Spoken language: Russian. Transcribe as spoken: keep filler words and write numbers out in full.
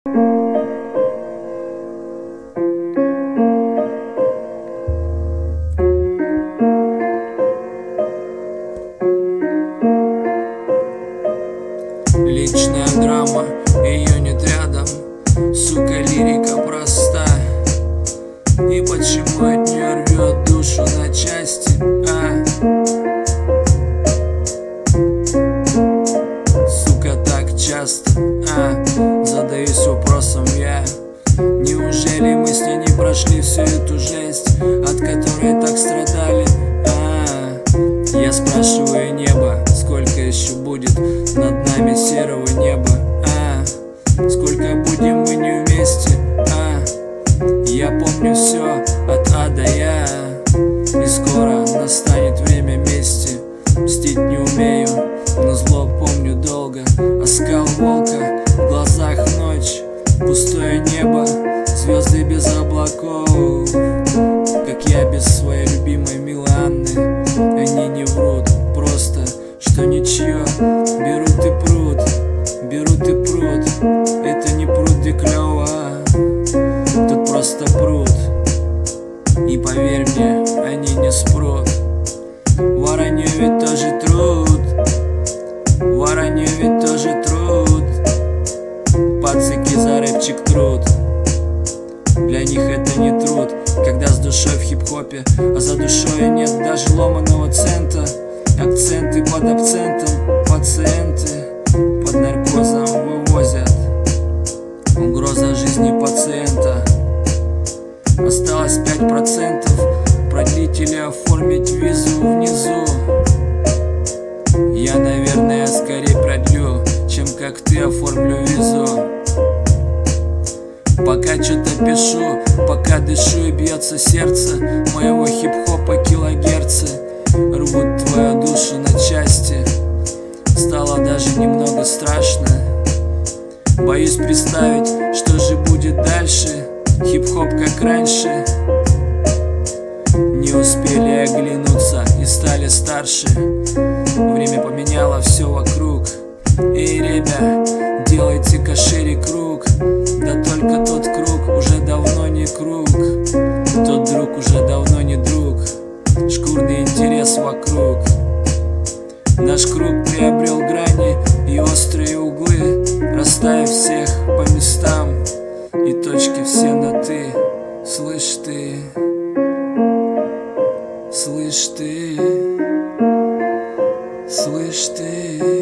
Личная драма, ее нет рядом. Сука, лирика проста. И почему от нее рвет душу на части, а? Сука, так часто, а? Задаюсь вопросом я. Неужели мы с ней не прошли всю эту жесть, от которой так страдали, а? Я спрашиваю небо, сколько еще будет над нами серого неба, а? Сколько будем мы не вместе, а? Я помню все от А до Я, и скоро настанет время мести. Мстить не умею, но зло помню долго. Оскал волка, в глазах ночь, пустое небо, звезды без облаков. Как я без своей любимой милой Анны. Они не врут, просто, что ничье. Берут и прут, берут и прут. Это не пруд, где клёво, тут просто пруд. И поверь мне, они не спрут. Воронье ведь тоже труд, воронье ведь тоже труд. Пацики за рэпчик труд. Для них это не труд, когда с душой в хип-хопе, а за душой нет даже ломаного цента. Акценты под акцентом, пациенты под наркозом вывозят. Угроза жизни пациента. Осталось пять процентов, продлить или оформить визу внизу. Я, наверное, скорее продлю, чем как ты оформлю визу. Пока что-то пишу, пока дышу и бьется сердце моего хип-хопа килогерцы. Рвут твою душу на части. Стало даже немного страшно. Боюсь представить, что же будет дальше. Хип-хоп как раньше. Не успели оглянуться и стали старше. Время поменяло все вокруг. Эй, ребя, делайте-ка шире круг. Да только тот круг уже давно не круг. Тот друг уже давно не друг. Шкурный интерес вокруг. Наш круг приобрел грани и острые углы, расставив всех по местам. И точки все на ты. Слышь ты, слышь ты, слышь ты.